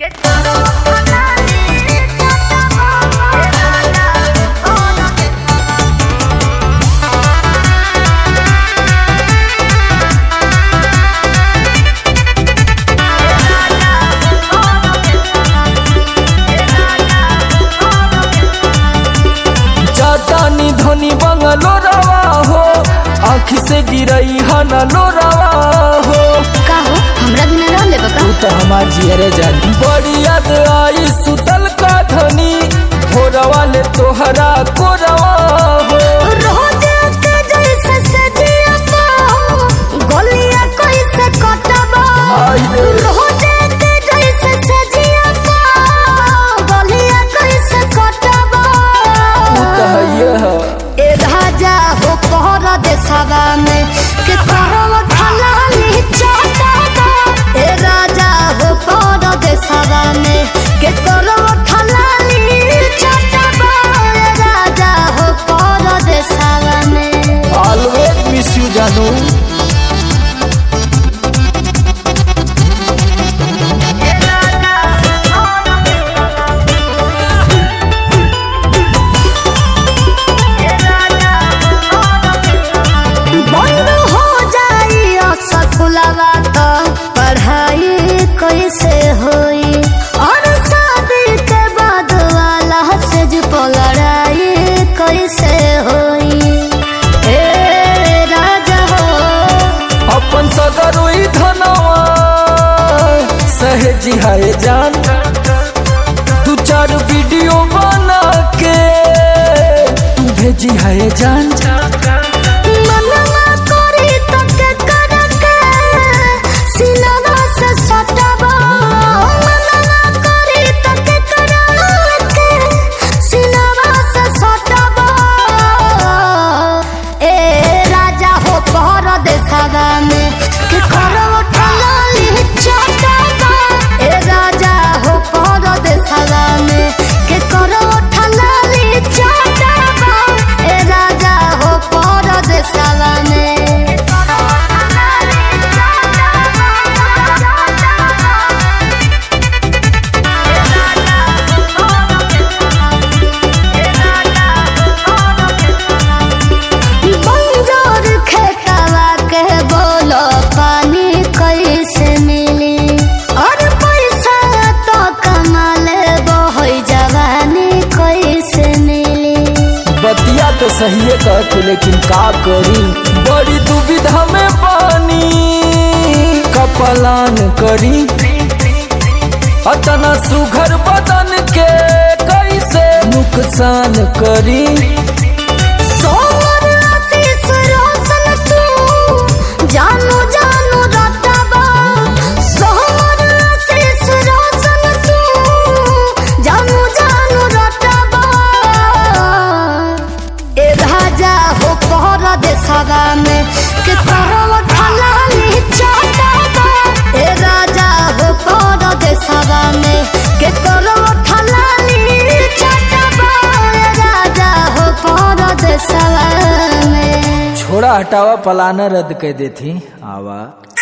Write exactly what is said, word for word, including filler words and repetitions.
जातानी धनी बंगलो रवा हो, आँखी से गिरई हना लो रवा हो। का हो हमरा बिना रह ले बका? तू तो हमार जियरे जानी। बड़ी याद आई सुतल का धनी, भोरवा ले तोहरा को रवा हो। रोज के जैसे सजिया तो गोलियां कैसे कटबा, रोज के जैसे सजिया तो गोलियां कैसे कटबा। ए राजा हो पहर देशवा में के करव खलाली चटबा। ए राजा हो पहर देशवा में के करव खलाली चटबा। ए राजा हो पहर देशवा में। ऑलवेज मिस यू जानू। बंद हो जाई स्कूलवा तो पढ़ाई कैसे होई, और शादी के बाद वाला से जो लड़ाई कैसे होई। ए राजा हो अपन सदरुई धनवा सहेजी है जान, दू चार वीडियो बना के तू भेजी है जान। मनवा करी तो के करके सिनवा से सटबा। मनवा करी तो के करके सिनवा से सटबा। ए राजा हो पहर देशवा में के करव ठलाली चटबा। ए राजा हो पहर देशवा में के करव ठलाली चटबा। ए राजा हो पहर देशवा में। बंजर खेतवा के बोलो पानी कैसे मिली, और पैसा तो कमा ले बहई जवानी कैसे मिली। बतिया तो सही है कहत, लेकिन का करी बड़ी दुविधा में पानी कपलान करी। अतना सुघर बदन के कैसे नुकसान करी। सोमर आशीष रोशन तू जानू जानू रटबा। सोमर आशीष रोशन तू जानू जानू रटबा। ए राजा हो पहर देशवा में के करव खलाली चटबा। ए राजा हो पहर देशवा में के करव खलाली चटबा। ए राजा हो पहर देशवा में। छोड़ा हटावा पलाना रद्द कर देती आवा।